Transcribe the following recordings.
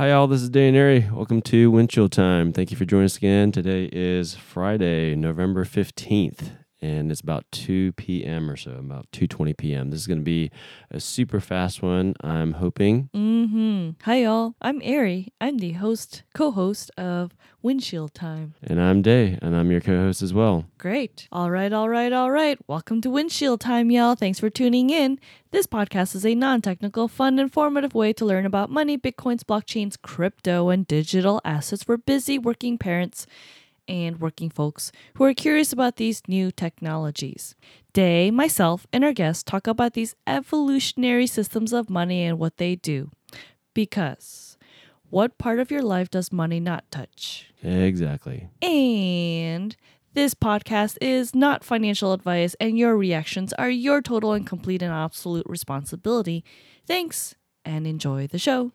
Hi, all. This is Dan Airy. Welcome to Windshield Time. Thank you for joining us again. Today is Friday, November 15th, and it's about 2 p.m. or so, about 2:20 p.m. This is going to be a super fast one, I'm hoping. Hi, y'all. I'm Airy. I'm the co-host of Windshield Time. And I'm Day, and I'm your co-host as well. Great. All right. Welcome to Windshield Time, y'all. Thanks for tuning in. This podcast is a non-technical, fun, informative way to learn about money, bitcoins, blockchains, crypto, and digital assets for busy working parents and working folks who are curious about these new technologies. Day, myself, and our guests talk about these evolutionary systems of money and what they do. Because what part of your life does money not touch? Exactly. And this podcast is not financial advice, and your reactions are your total and complete and absolute responsibility. Thanks, and enjoy the show.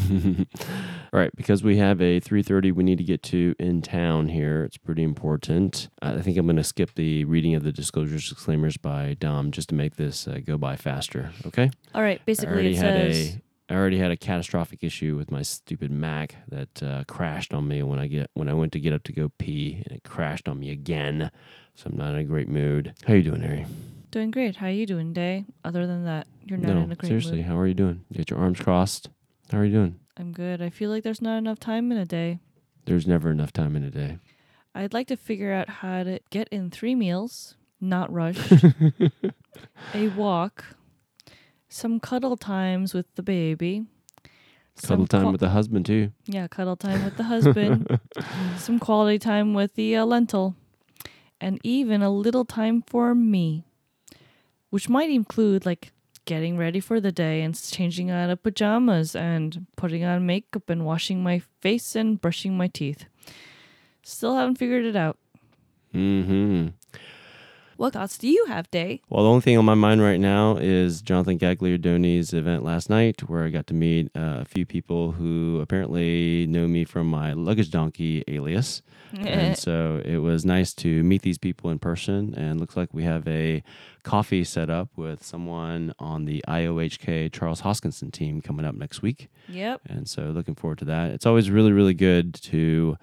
All right, because we have a 3:30 we need to get to in town here. It's pretty important. I think I'm going to skip the reading of the disclosures disclaimers by Dom just to make this go by faster, okay? All right, basically it says... I already had a catastrophic issue with my stupid Mac that crashed on me when I went to get up to go pee, and it crashed on me again. So I'm not in a great mood. How you doing, Harry? Doing great. How are you doing, Day? Other than that, you're not in a great seriously, mood. how are you doing? You got your arms crossed? How are you doing? I'm good. I feel like there's not enough time in a day. There's never enough time in a day. I'd like to figure out how to get in 3 meals, not rushed, a walk, some cuddle times with the baby. Cuddle time with the husband, too. Yeah, cuddle time with the husband. Some quality time with the lentil. And even a little time for me. Which might include, like, getting ready for the day and changing out of pajamas and putting on makeup and washing my face and brushing my teeth. Still haven't figured it out. Mm-hmm. What thoughts do you have, Day? Well, the only thing on my mind right now is Jonathan Gagliardoni's event last night, where I got to meet a few people who apparently know me from my luggage donkey alias. And so it was nice to meet these people in person, and looks like we have a coffee set up with someone on the IOHK Charles Hoskinson team coming up next week. Yep. And so looking forward to that. It's always really, really good to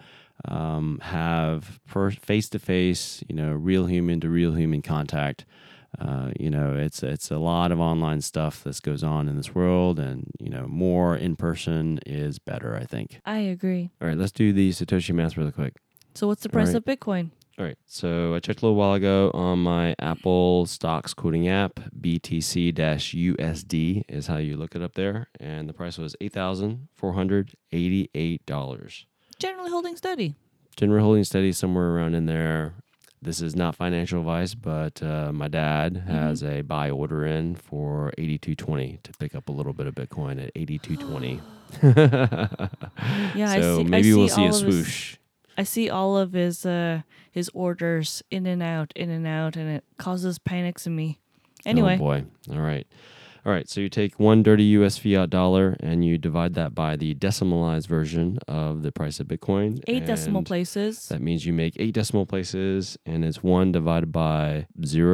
have face-to-face, real human to real human contact. It's a lot of online stuff that goes on in this world, and more in person is better, I think. I agree. All right, let's do the Satoshi math really quick. So what's the price of Bitcoin? All right, so I checked a little while ago on my Apple stocks quoting app. BTC-USD is how you look it up there, and the price was $8,488. Generally holding steady. Generally holding steady, somewhere around in there. This is not financial advice, but my dad has a buy order in for $82.20 to pick up a little bit of Bitcoin at $82.20. Yeah, so maybe we'll see a swoosh. I see all of his orders in and out, and it causes panics in me. Anyway. Oh boy. All right, so you take one dirty US fiat dollar and you divide that by the decimalized version of the price of Bitcoin. 8 decimal places. That means you make 8 decimal places, and it's 1 divided by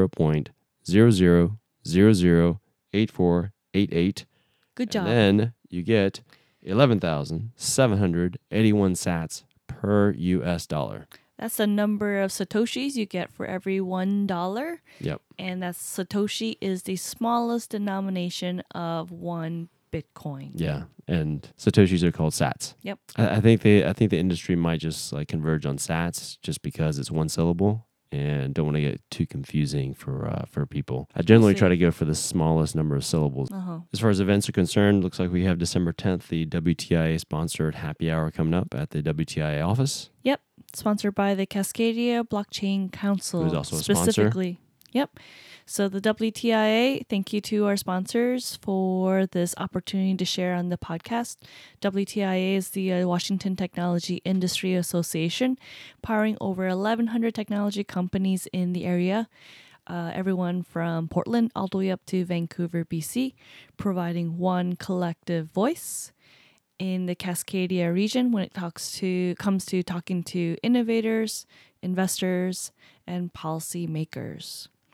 0.00008488. Good job. And then you get 11,781 sats per US dollar. That's the number of Satoshis you get for every $1. Yep. And that Satoshi is the smallest denomination of 1 Bitcoin. Yeah, and Satoshis are called sats. Yep. I think the industry might just converge on sats just because it's one syllable, and don't want to get too confusing for people. I generally try to go for the smallest number of syllables. As far as events are concerned, looks like we have December 10th, the WTIA sponsored happy hour coming up at the WTIA office. Yep. Sponsored by the Cascadia Blockchain Council. Who's also a specifically. Sponsor. Yep. So the WTIA, thank you to our sponsors for this opportunity to share on the podcast. WTIA is the Washington Technology Industry Association, powering over 1,100 technology companies in the area. Everyone from Portland all the way up to Vancouver, BC, providing one collective voice in the Cascadia region when it comes to talking to innovators, investors, and policy makers.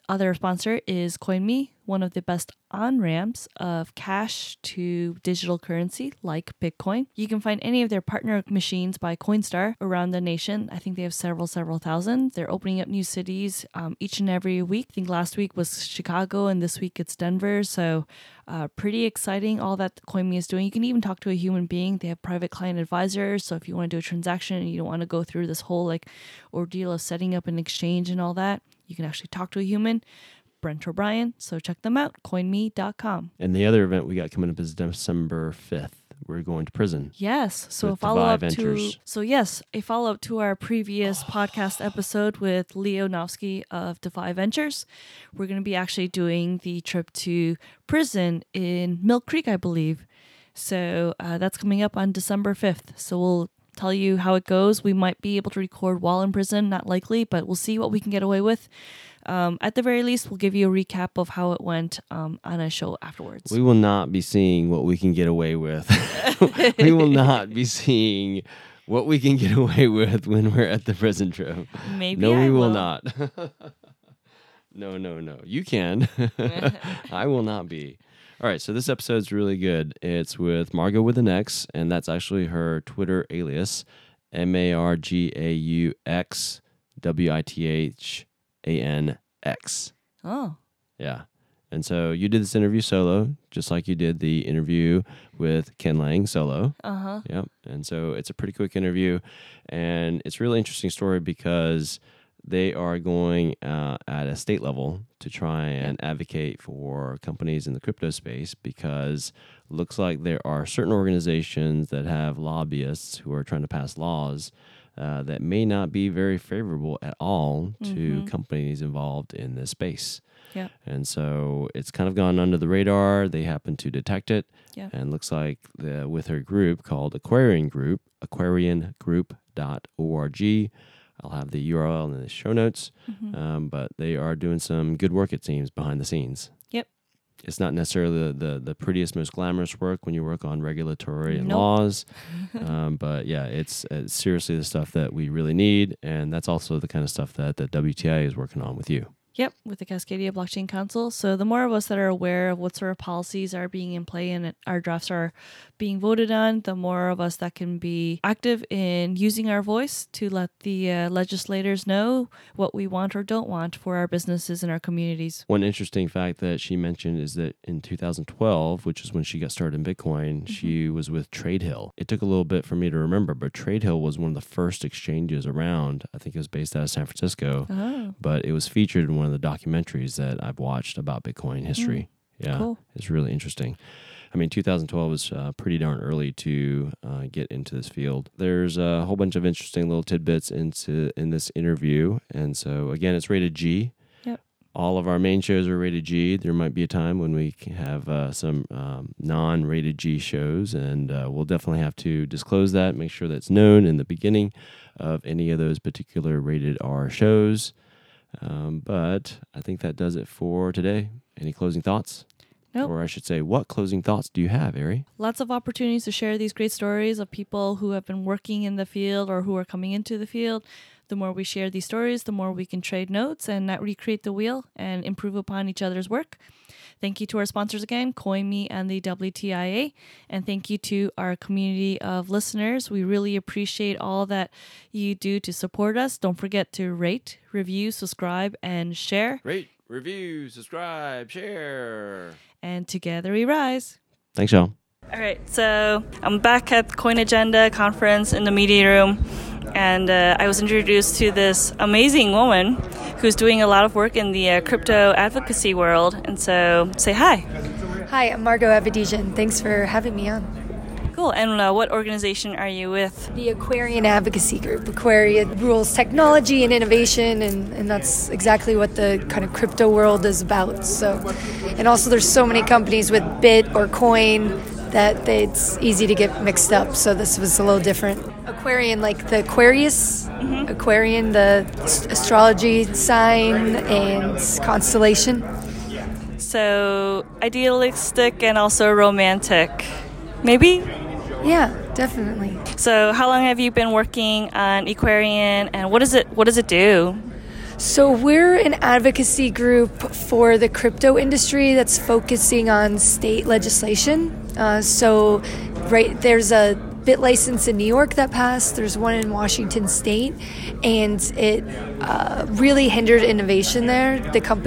other sponsor is CoinMe, one of the best on-ramps of cash to digital currency like Bitcoin. You can find any of their partner machines by Coinstar around the nation. I think they have several thousand. They're opening up new cities each and every week. I think last week was Chicago and this week it's Denver. So pretty exciting all that CoinMe is doing. You can even talk to a human being. They have private client advisors. So if you want to do a transaction and you don't want to go through this whole ordeal of setting up an exchange and all that, you can actually talk to a human. Brent O'Brien. So check them out, coinme.com. And the other event we got coming up is December 5th. We're going to prison. Yes. So a with follow-up Defy to Ventures. a follow-up to our previous podcast episode with Leo Nowski of Defy Ventures. We're going to be actually doing the trip to prison in Mill Creek, I believe. So that's coming up on December 5th. So we'll tell you how it goes. We might be able to record while in prison, not likely, but we'll see what we can get away with. At the very least, we'll give you a recap of how it went on a show afterwards. We will not be seeing what we can get away with. We will not be seeing what we can get away with when we're at the prison trip. Maybe No, I we will will. not. No. You can. I will not be. All right, so this episode's really good. It's with Margo with an X, and that's actually her Twitter alias, MarguxWithanX. Oh, Yeah. And so you did this interview solo, just like you did the interview with Ken Lang solo. uh-huh. Yep. And so it's a pretty quick interview, and it's a really interesting story because they are going at a state level to try and advocate for companies in the crypto space, because it looks like there are certain organizations that have lobbyists who are trying to pass laws that may not be very favorable at all to companies involved in this space. Yeah. And so it's kind of gone under the radar. They happen to detect it. Yeah. And looks like with her group called Aquarian Group, aquariangroup.org. I'll have the URL in the show notes. But they are doing some good work, it seems, behind the scenes. Yep. It's not necessarily the prettiest, most glamorous work when you work on regulatory and Nope. laws. But yeah, it's seriously the stuff that we really need. And that's also the kind of stuff that the WTI is working on with you. Yep, with the Cascadia Blockchain Council. So the more of us that are aware of what sort of policies are being in play and our drafts are being voted on, the more of us that can be active in using our voice to let the legislators know what we want or don't want for our businesses and our communities. One interesting fact that she mentioned is that in 2012, which is when she got started in Bitcoin, she was with TradeHill. It took a little bit for me to remember, but TradeHill was one of the first exchanges around. I think it was based out of San Francisco, Oh, but it was featured in one of the documentaries that I've watched about Bitcoin history. Yeah, cool. It's really interesting. I mean, 2012 was pretty darn early to get into this field. There's a whole bunch of interesting little tidbits in this interview. And so, again, it's rated G. Yep. All of our main shows are rated G. There might be a time when we can have some non-rated G shows, and we'll definitely have to disclose that, make sure that's known in the beginning of any of those particular rated R shows. But I think that does it for today. Any closing thoughts? Nope. Or I should say, what closing thoughts do you have, Ari? lots of opportunities to share these great stories of people who have been working in the field or who are coming into the field. The more we share these stories, the more we can trade notes and not recreate the wheel and improve upon each other's work. Thank you to our sponsors again, CoinMe and the WTIA. And thank you to our community of listeners. We really appreciate all that you do to support us. Don't forget to rate, review, subscribe, and share. Rate, review, subscribe, share. And together we rise. Thanks, y'all. All right, so I'm back at the Coin Agenda conference in the media room, and I was introduced to this amazing woman who's doing a lot of work in the crypto advocacy world. And so, say hi. Hi, I'm Margo Avedijan. Thanks for having me on. Cool. And what organization are you with? The Aquarian Advocacy Group. Aquarian rules technology and innovation, and that's exactly what the kind of crypto world is about. So, and also there's so many companies with Bit or Coin that it's easy to get mixed up. So this was a little different. Aquarian, like the Aquarius, Aquarian, the astrology sign and constellation. So, idealistic and also romantic. Maybe? Yeah, definitely. So, how long have you been working on Aquarian, and what does it do? So we're an advocacy group for the crypto industry that's focusing on state legislation. There's a BitLicense in New York that passed. There's one in Washington State, and it really hindered innovation there.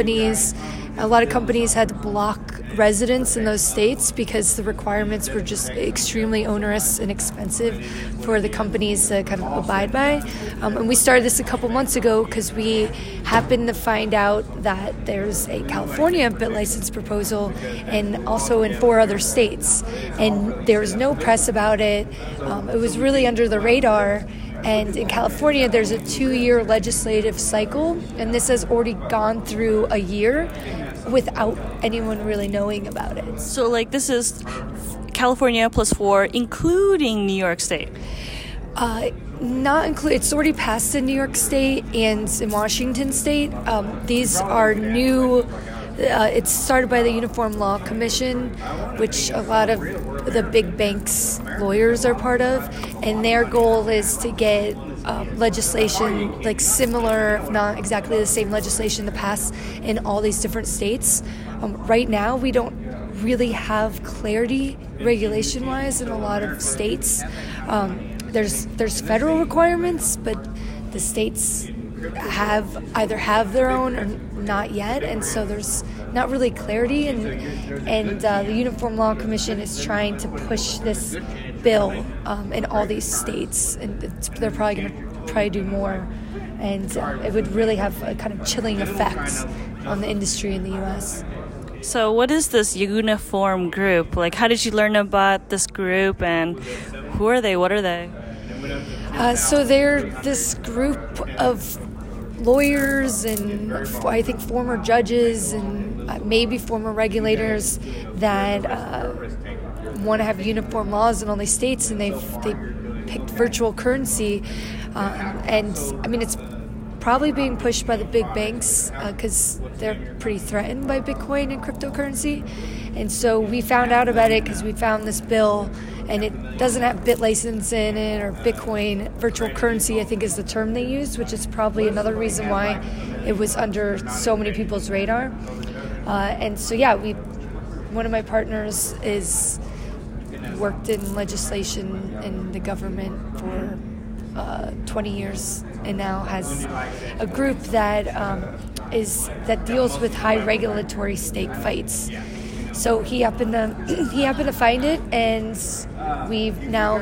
A lot of companies had to block residents in those states because the requirements were just extremely onerous and expensive for the companies to kind of abide by. And we started this a couple months ago because we happened to find out that there's a California BitLicense proposal and also in 4 other states. And there was no press about it. It was really under the radar. And in California, there's a 2-year legislative cycle, and this has already gone through a year without anyone really knowing about it. So, like, this is California plus 4, including New York State? Not include. It's already passed in New York State and in Washington State. These are new. It's started by the Uniform Law Commission, which a lot of the big banks' lawyers are part of, and their goal is to get legislation like similar, if not exactly the same legislation to pass in all these different states. Right now, we don't really have clarity regulation-wise in a lot of states. There's federal requirements, but the states either have their own or not yet, and so there's not really clarity, and the Uniform Law Commission is trying to push this bill in all these states, and they're probably going to do more, and it would really have a kind of chilling effect on the industry in the U.S. So what is this Uniform group? Like, how did you learn about this group, and who are they? What are they? So they're this group of lawyers and I think former judges and maybe former regulators that want to have uniform laws in all these states, and they picked virtual currency, and I mean it's probably being pushed by the big banks because they're pretty threatened by Bitcoin and cryptocurrency. And so we found out about it because we found this bill, and it doesn't have BitLicense in it, or Bitcoin virtual currency, I think is the term they used, which is probably another reason why it was under so many people's radar. And so, yeah, one of my partners worked in legislation in the government for 20 years, and now has a group that deals with high regulatory stake fights. So he happened to find it, and we've now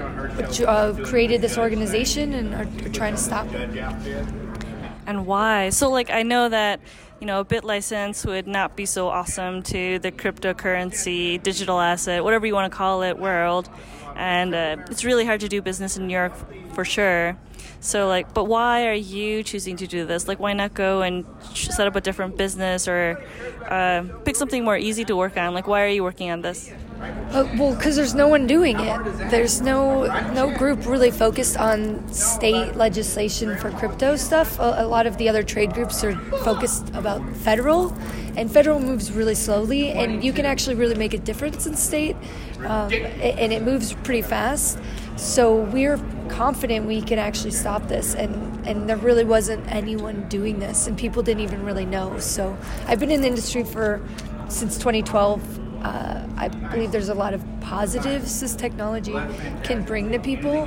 created this organization and are trying to stop it. And why? So, like, I know that, a BitLicense would not be so awesome to the cryptocurrency, digital asset, whatever you want to call it, world. And it's really hard to do business in New York for sure. So, but why are you choosing to do this? Why not go and set up a different business or pick something more easy to work on? Why are you working on this? Well, because there's no one doing it. There's no group really focused on state legislation for crypto stuff. A lot of the other trade groups are focused about federal, and federal moves really slowly, and you can actually really make a difference in state, and it moves pretty fast. So we're confident we can actually stop this, and there really wasn't anyone doing this, and people didn't even really know. So I've been in the industry since 2012. I believe there's a lot of positives this technology can bring to people,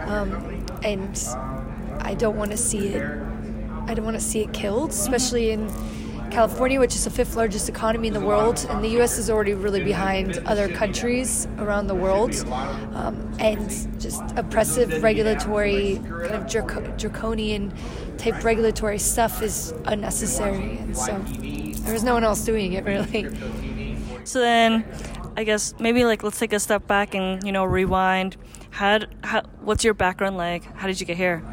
and I don't want to see it killed, especially in California, which is the 5th largest economy in the world, and the U.S. is already really behind other countries around the world, and just oppressive regulatory, kind of draconian type regulatory stuff is unnecessary, and so there's no one else doing it really. So then, I guess maybe let's take a step back and rewind. What's your background like? How did you get here?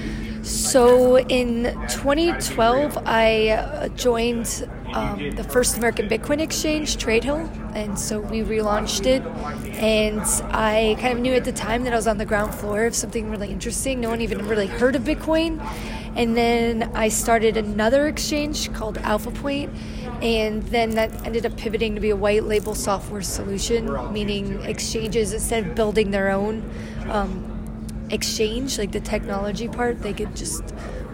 So in 2012, I joined the first American Bitcoin exchange, TradeHill, and so we relaunched it. And I kind of knew at the time that I was on the ground floor of something really interesting. No one even really heard of Bitcoin. And then I started another exchange called AlphaPoint, and then that ended up pivoting to be a white label software solution, meaning exchanges, instead of building their own exchange, like the technology part, they could just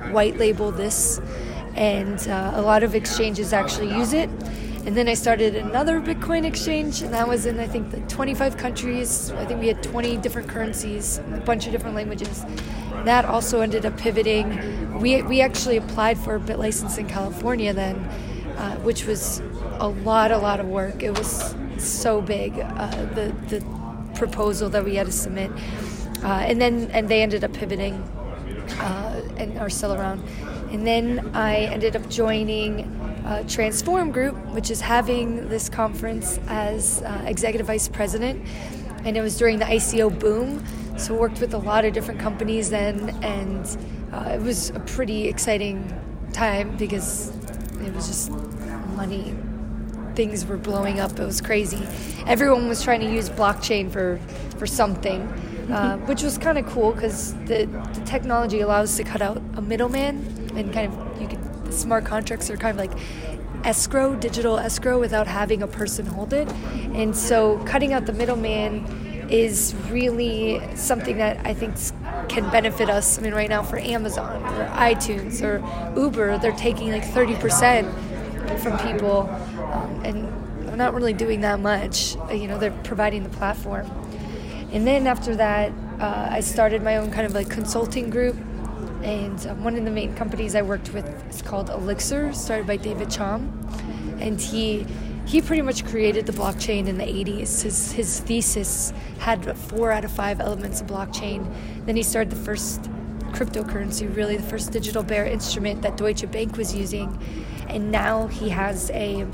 white label this, and a lot of exchanges actually use it. And then I started another Bitcoin exchange, and that was in, I think, the 25 countries. I think we had 20 different currencies, a bunch of different languages. That also ended up pivoting. We actually applied for a BitLicense in California then, which was a lot of work. It was so big, the proposal that we had to submit. And they ended up pivoting and are still around. And then I ended up joining Transform Group, which is having this conference as executive vice president, and it was during the ICO boom, so worked with a lot of different companies then, and it was a pretty exciting time because it was just money. Things were blowing up. It was crazy. Everyone was trying to use blockchain for something, which was kind of cool because the technology allows to cut out a middleman, and kind of smart contracts are kind of like escrow, digital escrow, without having a person hold it. And so cutting out the middleman is really something that I think can benefit us. I mean, right now for Amazon or iTunes or Uber, they're taking like 30% from people, and they're not really doing that much. They're providing the platform. And then after that, I started my own kind of like consulting group. And one of the main companies I worked with is called Elixir, started by David Chaum. And he pretty much created the blockchain in the 80s. His thesis had 4 out of 5 elements of blockchain. Then he started the first cryptocurrency, really the first digital bearer instrument that Deutsche Bank was using. And now he has a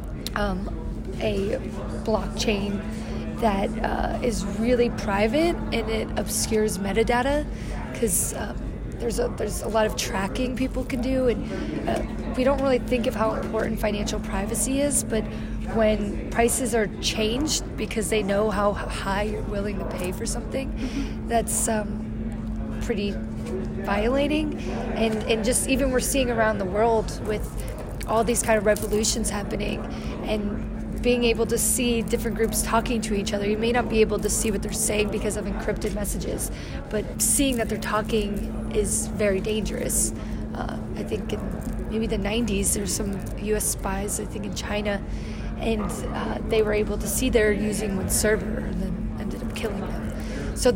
blockchain that is really private, and it obscures metadata because there's a lot of tracking people can do, and we don't really think of how important financial privacy is, but when prices are changed because they know how high you're willing to pay for something, that's pretty violating. And just even we're seeing around the world with all these kind of revolutions happening, and being able to see different groups talking to each other. You may not be able to see what they're saying because of encrypted messages, but seeing that they're talking is very dangerous. I think in maybe the 90s, there's some U.S. spies, I think in China, and they were able to see they're using one server and then ended up killing them. So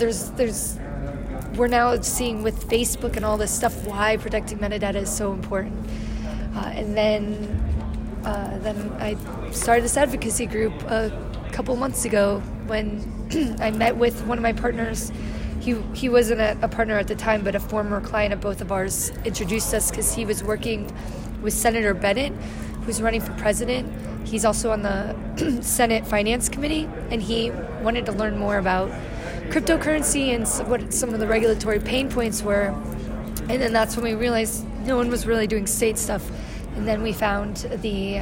we're now seeing with Facebook and all this stuff why protecting metadata is so important. And then I started this advocacy group a couple months ago when I met with one of my partners. He wasn't a partner at the time, but a former client of both of ours introduced us because he was working with Senator Bennett, who's running for president. He's also on the Senate Finance Committee, and he wanted to learn more about cryptocurrency and what some of the regulatory pain points were. And then that's when we realized no one was really doing state stuff. And then we found the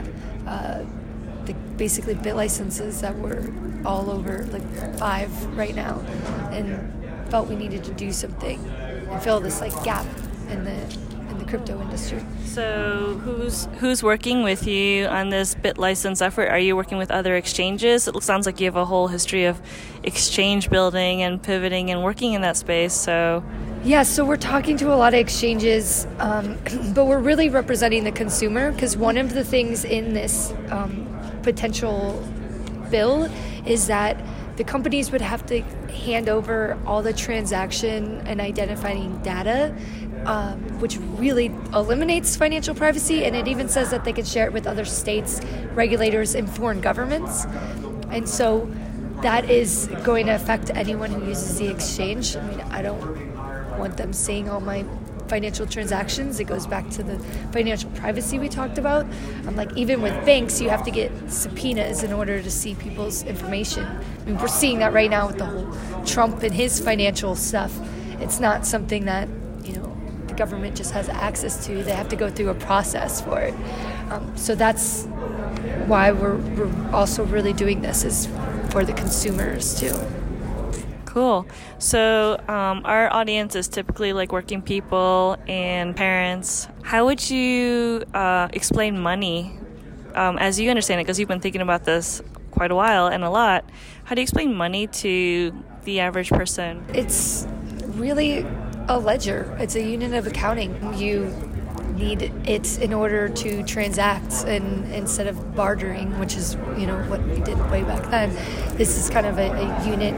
basically BitLicenses that were all over, like 5 right now, and felt we needed to do something and fill this like gap in the crypto industry. So who's working with you on this BitLicense effort? Are you working with other exchanges? It sounds like you have a whole history of exchange building and pivoting and working in that space. So yeah, so we're talking to a lot of exchanges, but we're really representing the consumer, because one of the things in this potential bill is that the companies would have to hand over all the transaction and identifying data, which really eliminates financial privacy, and it even says that they can share it with other states, regulators, and foreign governments. And so that is going to affect anyone who uses the exchange. I mean, I don't want them seeing all my financial transactions. It goes back to the financial privacy we talked about. Like even with banks, you have to get subpoenas in order to see people's information. I mean, we're seeing that right now with the whole Trump and his financial stuff. It's not something that the government just has access to. They have to go through a process for it. So that's why we're also really doing this, is for the consumers too. Cool. So our audience is typically like working people and parents. How would you explain money as you understand it? Because you've been thinking about this quite a while and a lot. How do you explain money to the average person? It's really a ledger. It's a unit of accounting. You need it in order to transact, and instead of bartering, which is what we did way back then, this is kind of a unit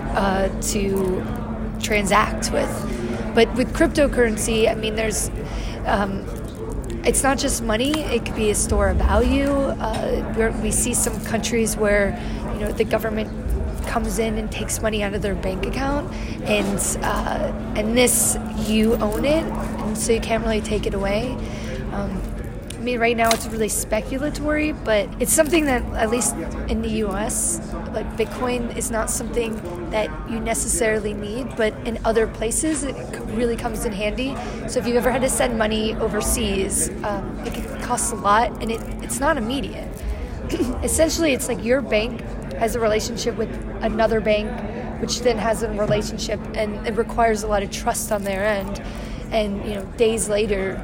to transact with. But with cryptocurrency, I mean, there's it's not just money. It could be a store of value. We see some countries where the government comes in and takes money out of their bank account, and this, you own it, and so you can't really take it away. I mean, right now it's really speculatory, but it's something that, at least in the US, like Bitcoin is not something that you necessarily need, but in other places it really comes in handy. So if you've ever had to send money overseas, it can cost a lot, and it's not immediate. Essentially, it's like your bank has a relationship with another bank, which then has a relationship, and it requires a lot of trust on their end. And days later,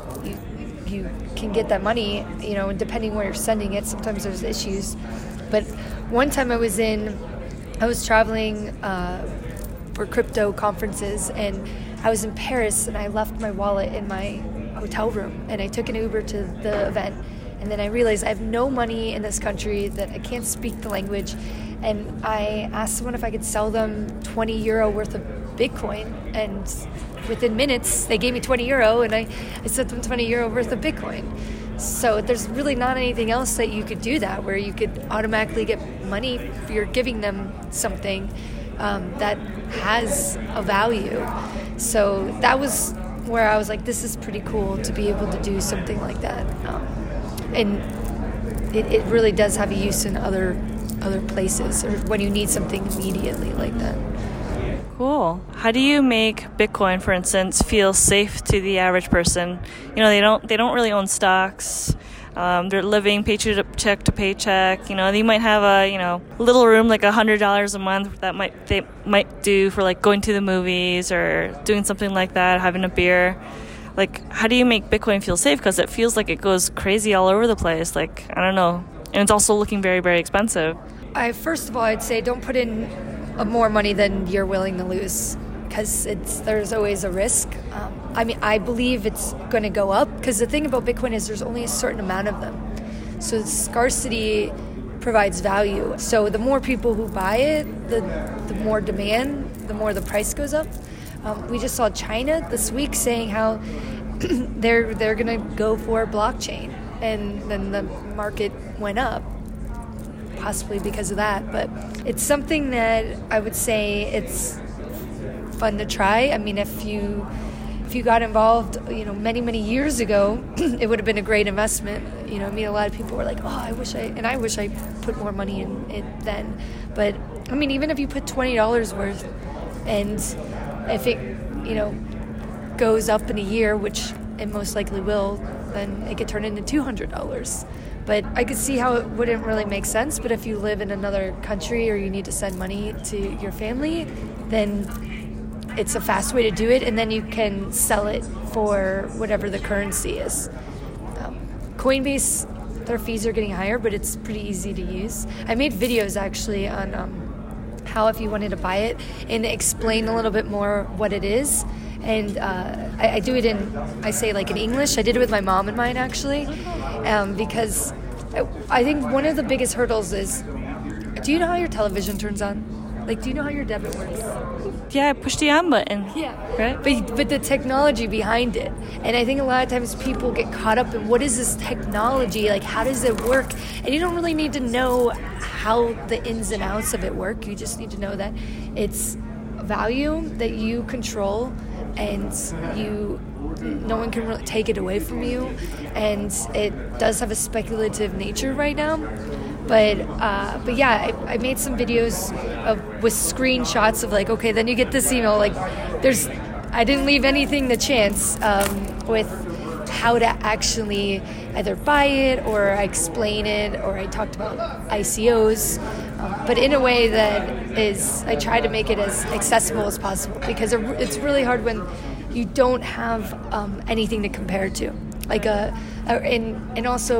you can get that money, and depending where you're sending it, sometimes there's issues. But one time I was traveling for crypto conferences, and I was in Paris, and I left my wallet in my hotel room, and I took an Uber to the event. And then I realized I have no money in this country, that I can't speak the language. And I asked someone if I could sell them 20 euro worth of Bitcoin. And within minutes, they gave me 20 euro, and I sent them 20 euro worth of Bitcoin. So there's really not anything else that you could do that, where you could automatically get money if you're giving them something that has a value. So that was where I was like, this is pretty cool to be able to do something like that. And it really does have a use in other places, or when you need something immediately like that. Cool. How do you make Bitcoin, for instance, feel safe to the average person? They don't really own stocks. They're living paycheck to paycheck. They might have a little room, like $100 a month that they might do for like going to the movies or doing something like that, having a beer. Like, how do you make Bitcoin feel safe? Because it feels like it goes crazy all over the place. Like, I don't know. And it's also looking very, very expensive. First of all, I'd say don't put in more money than you're willing to lose, because there's always a risk. I believe it's going to go up, because the thing about Bitcoin is there's only a certain amount of them. So scarcity provides value. So the more people who buy it, the more demand, the more the price goes up. We just saw China this week saying how they're going to go for blockchain, and then the market went up, possibly because of that. But it's something that I would say it's fun to try. I mean, if you got involved, many years ago, it would have been a great investment. A lot of people were like, I wish I put more money in it then. But I mean, even if you put $20 worth, and if it, goes up in a year, which it most likely will, then it could turn into $200. But I could see how it wouldn't really make sense. But if you live in another country, or you need to send money to your family, then it's a fast way to do it, and then you can sell it for whatever the currency is. Coinbase, their fees are getting higher, but it's pretty easy to use. I made videos actually on how, if you wanted to buy it, and explain a little bit more what it is. And I do it in English. I did it with my mom and mine, actually, because I think one of the biggest hurdles is, do you know how your television turns on? Like, do you know how your debit works? Yeah, I push the on button. Yeah. Right? But the technology behind it. And I think a lot of times people get caught up in, what is this technology? Like, how does it work? And you don't really need to know how the ins and outs of it work. You just need to know that it's value that you control, and no one can really take it away from you. And it does have a speculative nature right now. But yeah, I made some videos with screenshots of like, okay, then you get this email. Like, I didn't leave anything to chance with how to actually either buy it, or I explain it, or I talked about ICOs, but in a way that I try to make it as accessible as possible, because it's really hard when you don't have anything to compare to. And also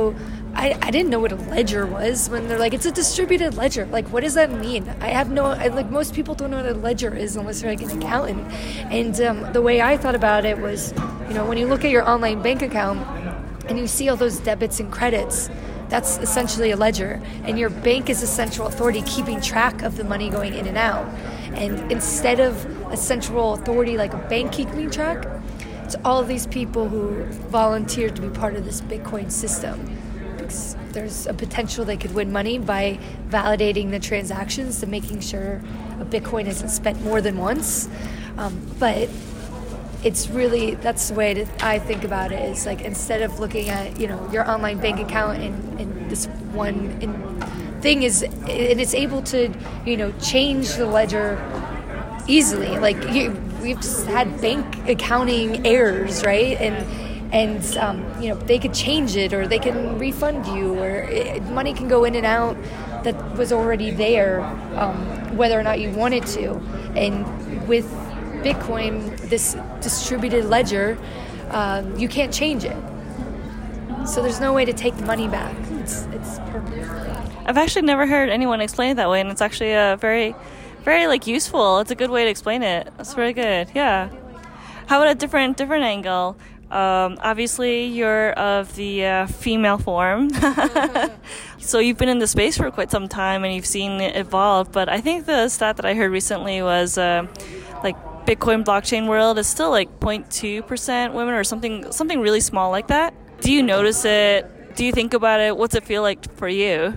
I didn't know what a ledger was when they're like, it's a distributed ledger. Like, what does that mean? Most people don't know what a ledger is unless they're like an accountant. And the way I thought about it was, when you look at your online bank account and you see all those debits and credits, that's essentially a ledger. And your bank is a central authority keeping track of the money going in and out. And instead of a central authority like a bank keeping track, it's all of these people who volunteered to be part of this Bitcoin system. There's a potential they could win money by validating the transactions to making sure a Bitcoin isn't spent more than once. But it's really, that's the way I think about it, is like, instead of looking at, your online bank account and this one thing is, and it's able to, change the ledger easily. Like, we've just had bank accounting errors, right? And they could change it, or they can refund you, or money can go in and out that was already there, whether or not you wanted to. And with Bitcoin, this distributed ledger, you can't change it. So there's no way to take the money back. It's permanent. I've actually never heard anyone explain it that way, and it's actually very, very useful. It's a good way to explain it. That's very good. Yeah. How about a different angle? Obviously, you're of the female form, so you've been in the space for quite some time and you've seen it evolve. But I think the stat that I heard recently was Bitcoin blockchain world is still 0.2% women, or something really small like that. Do you notice it? Do you think about it? What's it feel like for you?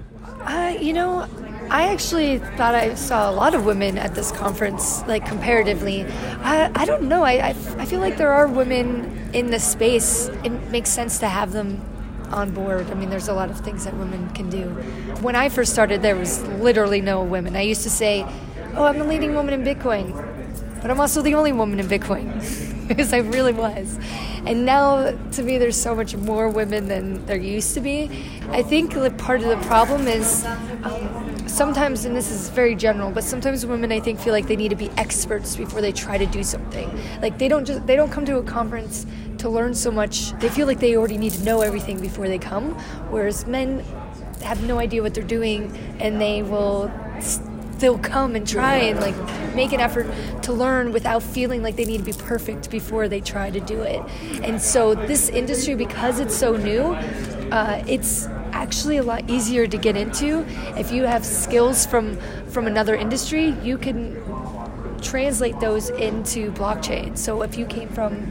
I actually thought I saw a lot of women at this conference, comparatively. I don't know. I feel like there are women in this space. It makes sense to have them on board. I mean, there's a lot of things that women can do. When I first started, there was literally no women. I used to say, I'm the leading woman in Bitcoin, but I'm also the only woman in Bitcoin, because I really was. And now, to me, there's so much more women than there used to be. I think part of the problem is sometimes, and this is very general, but sometimes women, I think, feel like they need to be experts before they try to do something. Like, they don't come to a conference to learn so much. They feel like they already need to know everything before they come, whereas men have no idea what they're doing, and they'll come and try and make an effort to learn without feeling like they need to be perfect before they try to do it. And so this industry, because it's so new, it's actually a lot easier to get into. If you have skills from another industry, you can translate those into blockchain. So if you came from,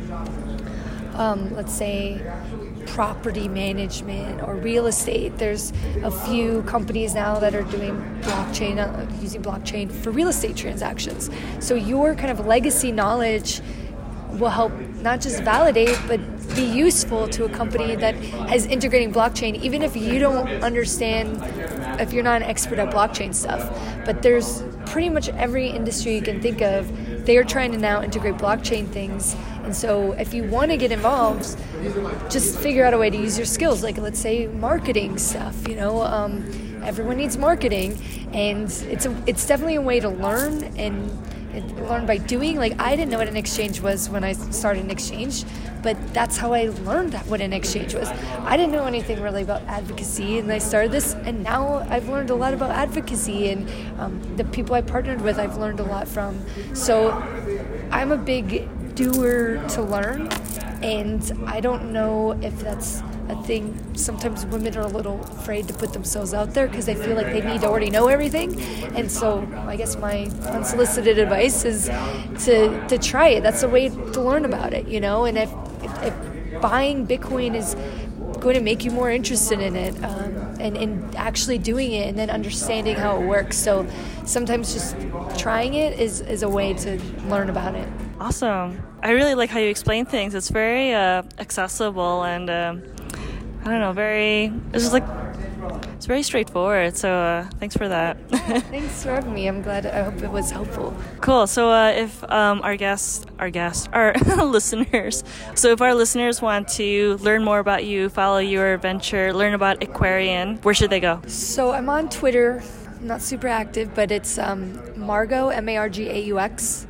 let's say, property management or real estate, there's a few companies now that are doing using blockchain for real estate transactions. So your kind of legacy knowledge will help not just validate, but be useful to a company that has integrating blockchain, even if you don't understand, if you're not an expert at blockchain stuff. But there's pretty much every industry you can think of, they're trying to now integrate blockchain things. And so if you want to get involved, just figure out a way to use your skills. Like, let's say marketing stuff, everyone needs marketing, and it's definitely a way to learn, and learn by doing. Like, I didn't know what an exchange was when I started an exchange, but that's how I learned what an exchange was. I didn't know anything really about advocacy, and I started this, and now I've learned a lot about advocacy, and the people I partnered with, I've learned a lot from. So I'm a big doer to learn, and I don't know if that's a thing. Sometimes women are a little afraid to put themselves out there because they feel like they need to already know everything. And so I guess my unsolicited advice is to try it. That's a way to learn about it, and if buying Bitcoin is going to make you more interested in it, and actually doing it, and then understanding how it works. So sometimes just trying it is a way to learn about it. Awesome. I really like how you explain things. It's very accessible, and I don't know, it's very straightforward. So thanks for that. Thanks for having me. I'm glad. I hope it was helpful. Cool. So if our listeners, so if our listeners want to learn more about you, follow your venture, learn about Aquarian, where should they go? So I'm on Twitter. I'm not super active, but it's Margaux, Margaux,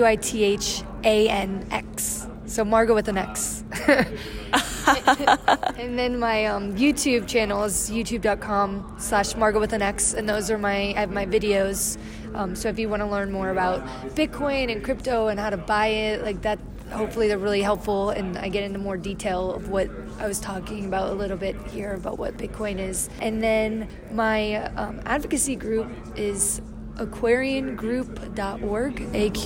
WITHANX. So Margaux with an X. And then my YouTube channel is youtube.com/Margot with an X, and those are I have my videos. So if you want to learn more about Bitcoin and crypto and how to buy it, like that, hopefully they're really helpful, and I get into more detail of what I was talking about a little bit here about what Bitcoin is. And then my advocacy group is aquariangroup.org,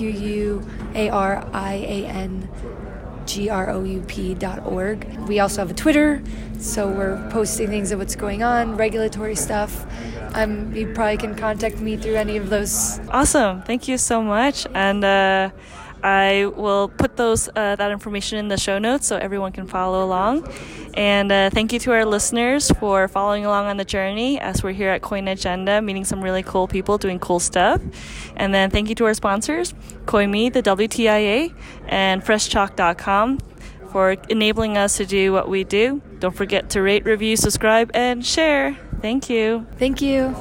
aquariangroup.org. We also have a Twitter, so we're posting things of what's going on, regulatory stuff. You probably can contact me through any of those. Awesome. Thank you so much. And I will put that information in the show notes so everyone can follow along. And thank you to our listeners for following along on the journey as we're here at Coin Agenda, meeting some really cool people doing cool stuff. And then thank you to our sponsors, CoinMe, the WTIA, and FreshChalk.com for enabling us to do what we do. Don't forget to rate, review, subscribe, and share. Thank you. Thank you.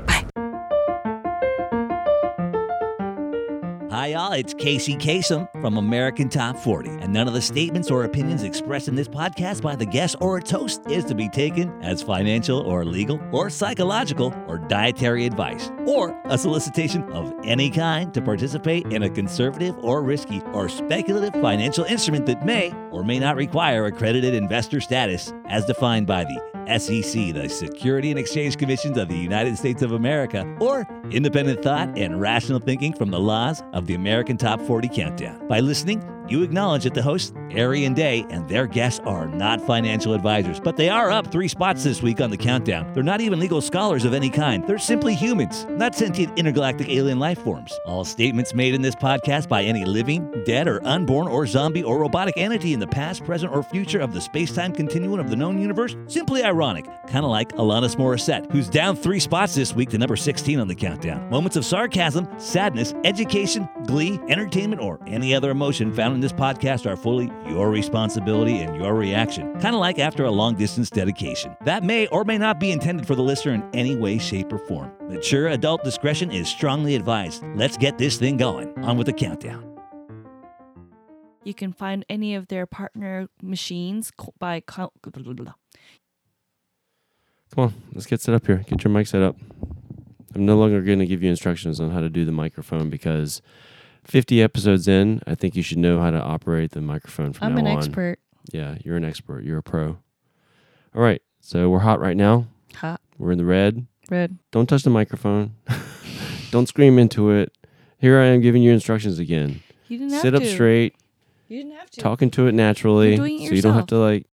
Hi, y'all. It's Casey Kasem from American Top 40, and none of the statements or opinions expressed in this podcast by the guest or its host is to be taken as financial or legal or psychological or dietary advice or a solicitation of any kind to participate in a conservative or risky or speculative financial instrument that may or may not require accredited investor status as defined by the SEC, the Security and Exchange Commissions of the United States of America, or independent thought and rational thinking from the laws of the American Top 40 Countdown. By listening, you acknowledge that the hosts, Ari and Day, and their guests are not financial advisors, but they are up 3 spots this week on the countdown. They're not even legal scholars of any kind. They're simply humans, not sentient intergalactic alien life forms. All statements made in this podcast by any living, dead, or unborn, or zombie, or robotic entity in the past, present, or future of the space-time continuum of the known universe, simply ironic, kind of like Alanis Morissette, who's down 3 spots this week to number 16 on the countdown. Moments of sarcasm, sadness, education, glee, entertainment, or any other emotion found in this podcast are fully your responsibility and your reaction, kind of like after a long-distance dedication. That may or may not be intended for the listener in any way, shape, or form. Mature adult discretion is strongly advised. Let's get this thing going. On with the countdown. You can find any of their partner machines by... Come on, let's get set up here. Get your mic set up. I'm no longer going to give you instructions on how to do the microphone because 50 episodes in, I think you should know how to operate the microphone from now on. I'm an expert. Yeah, you're an expert. You're a pro. All right, so we're hot right now. Hot. We're in the red. Red. Don't touch the microphone. Don't scream into it. Here I am giving you instructions again. You didn't have to. Sit up straight. You didn't have to. Talking to it naturally. You're doing it so you don't have yourself. to